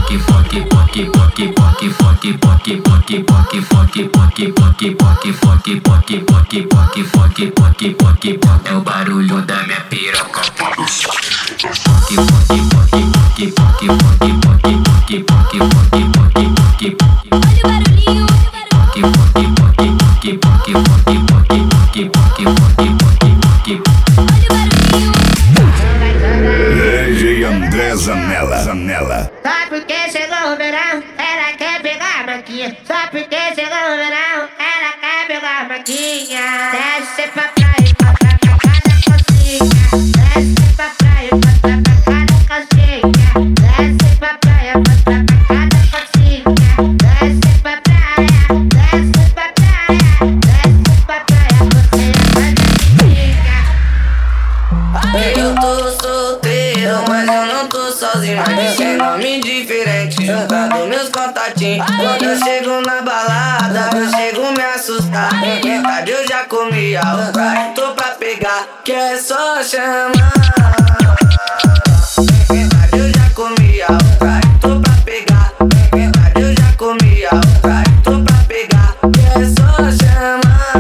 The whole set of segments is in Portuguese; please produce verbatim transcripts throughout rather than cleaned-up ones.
É o barulho da minha piroca. D J André Zanella, Zanella. Só porque chegou o verão, ela quer pegar a maquinha. Só porque chegou o verão, ela quer pegar a maquinha. Desce pra praia, bota pra cada coxinha. Desce pra praia, bota pra cada coxinha. Desce pra praia, bota pra cada coxinha. Desce pra praia, desce pra praia, desce pra praia, você é mais Eu tô solteiro, mas eu não tô sozinho. Mas tem nome diferente, juntando meus contatinhos. Quando eu chego na balada, eu chego me assustar. Verdade, eu já comi algo, tô pra pegar, que é só chamar. Verdade, eu já comi algo, tô pra pegar. Verdade, eu já comi algo, tô pra pegar, que é só chamar.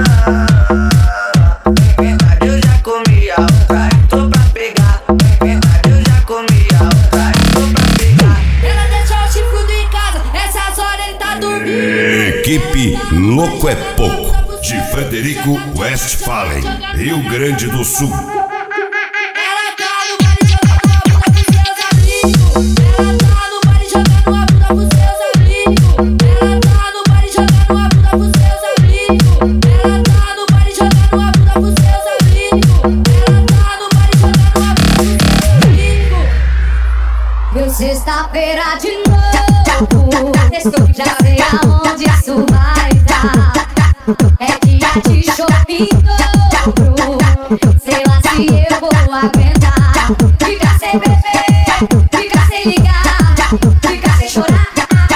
Verdade, eu já comi algo, tô pra pegar. Verdade, eu já comi algo, tô pra pegar. Ela deixou o chifrudo em casa, essas horas ele tá dormindo. Equipe Louco é Pouco, de Frederico Westphalen, Rio Grande do Sul. Ela tá no baile jogando a bunda pros seus amigos. Ela tá no baile jogando a bunda pros seus amigos. Ela tá no baile jogando a bunda pros seus amigos. Ela tá no baile jogando a bunda pros seus amigos. Ela tá no baile jogando a bunda pros seus amigos. Meu sexta-feira de novo, estou já sei aonde isso vai dar. É dia de shopping dobro. Sei lá se eu vou aguentar. Ficar sem beber, ficar sem ligar, ficar sem chorar.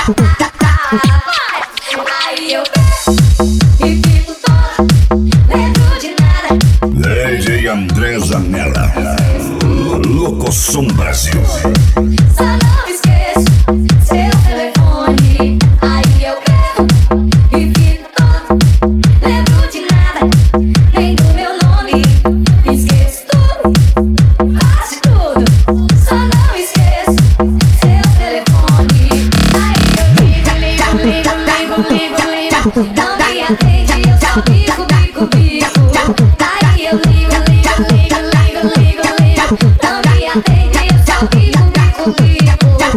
Aí eu bebo e fico toda, lembro de nada. D J André Zanella, Locosom Brasil. Só não esqueço seu telefone. Aí eu bebo e fico toda, lembro de nada, nem do meu nome. Esqueço tudo, quase tudo. Só não esqueço seu telefone. Aí eu ligo, ligo, ligo, ligo, ligo, ligo. Não me atende, eu só bico, bico, bico. Aí eu ligo, ligo, ligo, ligo, ligo, ligo. Não me atende, eu só bico, bico, bico.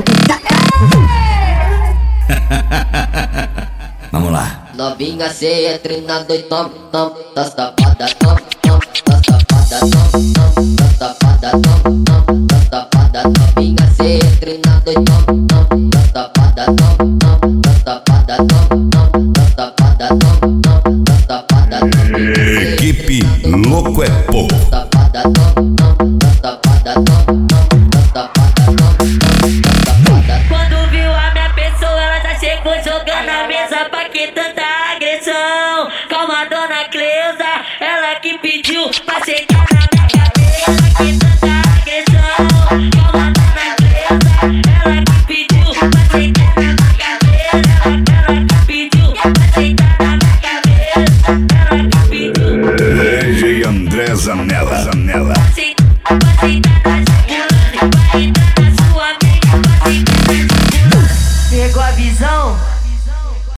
Vamos lá. Novinha, cê é treinado e tom, tom, tá safada, tom, tom, tá safada, tom, tom, tá safada, tom, tom, tá safada. Novinha, cê é treinado e tom, tom, tá safada, tom, tom, tá safada, tom, tom, tá safada, tom, tom, tá safada. Equipe Louco é Pouco. Safada, tom, tom, tá safada, tom, tom, tá safada, tom, tom, tá safada. Quando viu a minha pessoa, ela já chegou jogando a mesa pra que tanta agressão. Calma, dona Cleusa, ela que pediu pra sentar na minha cabeça. Ela que tanta agressão. Calma, dona Cleusa, ela que pediu pra sentar na minha cabeça. Ela, ela que pediu pra sentar na minha cabeça. Ela que pediu. D J André Zanella, Zanella. Pra sentar, pra sentar na jaculana, vai entrar na sua mente, pra sentar na jaculana. Pegou a visão?